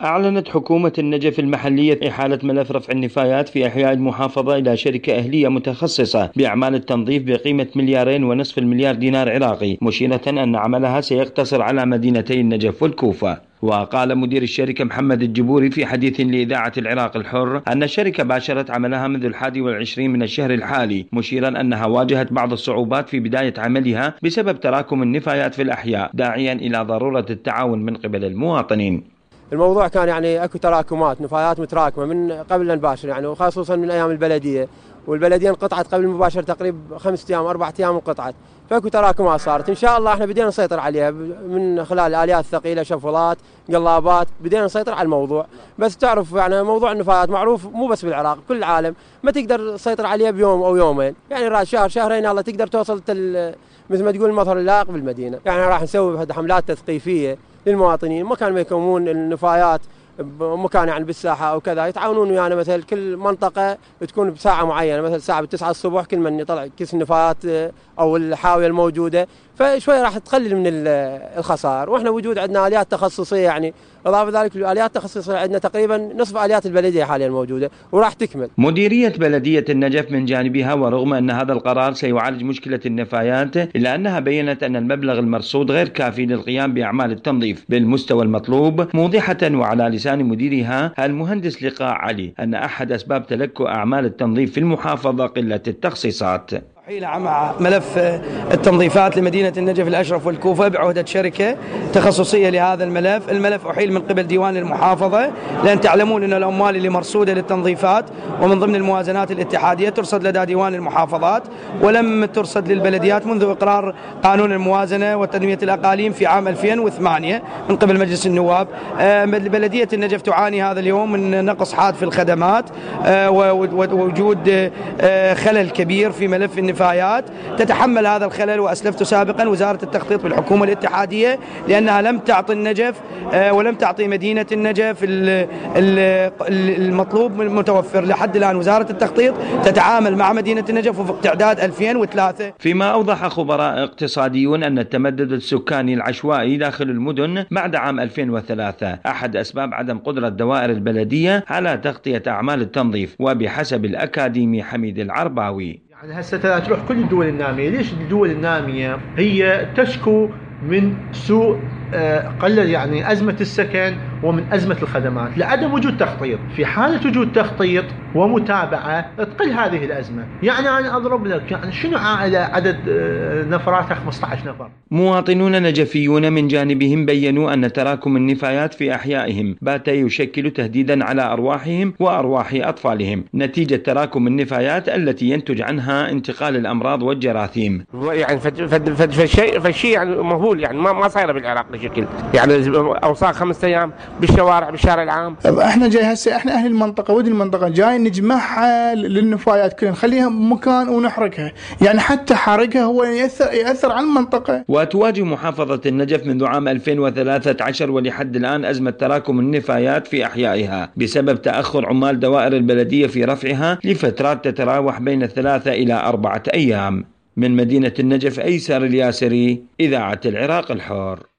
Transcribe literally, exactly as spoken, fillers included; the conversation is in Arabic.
أعلنت حكومة النجف المحلية إحالة ملف رفع النفايات في أحياء المحافظة إلى شركة أهلية متخصصة بأعمال التنظيف بقيمة مليارين ونصف المليار دينار عراقي، مشيرة أن عملها سيقتصر على مدينتي النجف والكوفة. وقال مدير الشركة محمد الجبوري في حديث لإذاعة العراق الحر أن الشركة باشرت عملها منذ الحادي والعشرين من الشهر الحالي، مشيرا أنها واجهت بعض الصعوبات في بداية عملها بسبب تراكم النفايات في الأحياء، داعيا إلى ضرورة التعاون من قبل المواطنين. الموضوع كان يعني اكو تراكمات نفايات متراكمه من قبل ان نباشر يعني، وخصوصا من ايام البلديه، والبلديه انقطعت قبل المباشر تقريبا خمسة ايام اربع ايام انقطعت، فاكو تراكمات صارت. ان شاء الله احنا بدينا نسيطر عليها من خلال الاليات الثقيله، شفلات، قلابات، بدينا نسيطر على الموضوع. بس تعرف يعني موضوع النفايات معروف مو بس بالعراق، كل العالم ما تقدر تسيطر عليها بيوم او يومين، يعني شهر شهرين الله تقدر توصل مثل ما تقول المظهر اللائق بالمدينه. يعني راح نسوي حملات تثقيفيه للمواطنين، مكان ما يكونون النفايات مكان يعني بالساحه او كذا يتعاونون ويانا، يعني مثلا كل منطقه تكون بساعه معينه، مثلا الساعه بتسعة الصبح كل من يطلع كيس النفايات او الحاويه الموجوده، فشوي راح تقلل من الخسائر. واحنا وجود عندنا اليات تخصصيه، يعني اضافه ذلك الاليات التخصصيه عندنا تقريبا نصف اليات البلديه حاليا موجوده وراح تكمل. مديريه بلديه النجف من جانبها، ورغم ان هذا القرار سيعالج مشكله النفايات، الا انها بينت ان المبلغ المرصود غير كافي للقيام باعمال التنظيف بالمستوى المطلوب، موضحه وعلى لسان مديرها المهندس لقاء علي ان احد اسباب تلكؤ اعمال التنظيف في المحافظه قله التخصيصات. حيل مع ملف التنظيفات لمدينة النجف الأشرف والكوفة بعهدة شركة تخصصية لهذا الملف. الملف أحيل من قبل ديوان المحافظة، لأن تعلمون أن الأموال اللي مرصودة للتنظيفات ومن ضمن الموازنات الاتحادية ترصد لدى ديوان المحافظات، ولم ترصد للبلديات منذ إقرار قانون الموازنة وتنمية الأقاليم في عام ألفين وثمانية من قبل مجلس النواب. بلدية النجف تعاني هذا اليوم من نقص حاد في الخدمات ووجود خلل كبير في ملف النفايات. تتحمل هذا الخلل، وأسلفت سابقا وزارة التخطيط بالحكومة الاتحادية لأنها لم تعطي النجف ولم تعطي مدينة النجف المطلوب متوفر. لحد الآن وزارة التخطيط تتعامل مع مدينة النجف وفق تعداد ألفين وثلاثة. فيما أوضح خبراء اقتصاديون أن التمدد السكاني العشوائي داخل المدن بعد عام ألفين وثلاثة أحد أسباب عدم قدرة دوائر البلدية على تغطية أعمال التنظيف، وبحسب الأكاديمي حميد العرباوي. يعني هسه تروح كل الدول النامية، ليش الدول النامية هي تشكو من سوء قلل يعني أزمة السكن ومن أزمة الخدمات لعدم وجود تخطيط. في حالة وجود تخطيط ومتابعة تقل هذه الأزمة. يعني أنا أضرب لك يعني شنو عائلة عدد نفراتها خمسة عشر نفر. مواطنون نجفيون من جانبهم بيّنوا أن تراكم النفايات في أحيائهم بات يشكل تهديدا على أرواحهم وأرواح أطفالهم نتيجة تراكم النفايات التي ينتج عنها انتقال الأمراض والجراثيم. يعني فالشيء فالشيء يعني مهول، يعني ما ما صايره بالعراق بشكل، يعني أوصاخ خمسة أيام بالشوارع بالشارع العام. احنا جاي هسه احنا أهل المنطقة ودي المنطقة جاي نجمعها للنفايات كلها، نخليها بمكان ونحرقها، يعني حتى حرقها هو يأثر يأثر على المنطقة. وتواجه محافظة النجف منذ عام ألفين وثلاثة عشر ولحد الآن أزمة تراكم النفايات في أحيائها بسبب تأخر عمال دوائر البلدية في رفعها لفترات تتراوح بين ثلاثة إلى أربعة أيام. من مدينة النجف أيسر الياسري، إذاعة العراق الحر.